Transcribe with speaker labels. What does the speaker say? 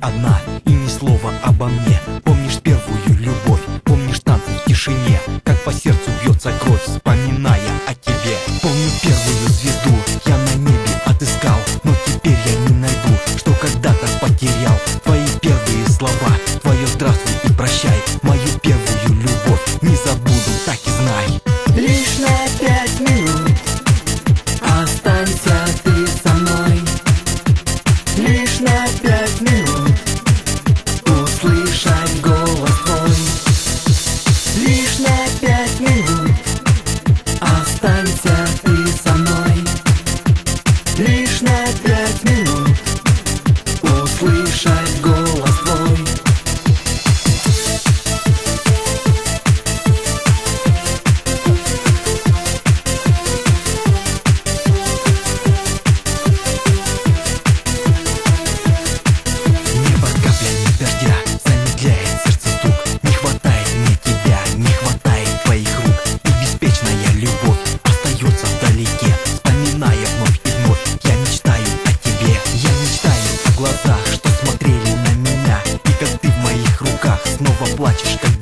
Speaker 1: одна, и ни слова обо мне. Помнишь первую любовь, помнишь танцы в тишине, как по сердцу бьется кровь, вспоминая о тебе. Помню первую звезду, я на небе отыскал, но теперь я не найду, что когда-то потерял. Твои первые слова, твое здравствуй и прощай, мою первую любовь не забуду, так и знай.
Speaker 2: Лишь на 5 минут останься ты со мной. Лишь на 5 минут услышать голос твой. Лишь на 5 минут останься ты со мной. Лишь на 5 минут услышать голос твой.
Speaker 1: Небо каплями дождя замедляет сердце стук. Не хватает мне тебя, не хватает твоих рук. И беспечная любовь остается вдалеке, вспоминая вновь и вновь. Я мечтаю о тебе, я мечтаю о глазах, что смотрели на меня. И как ты в моих руках снова плачешь, как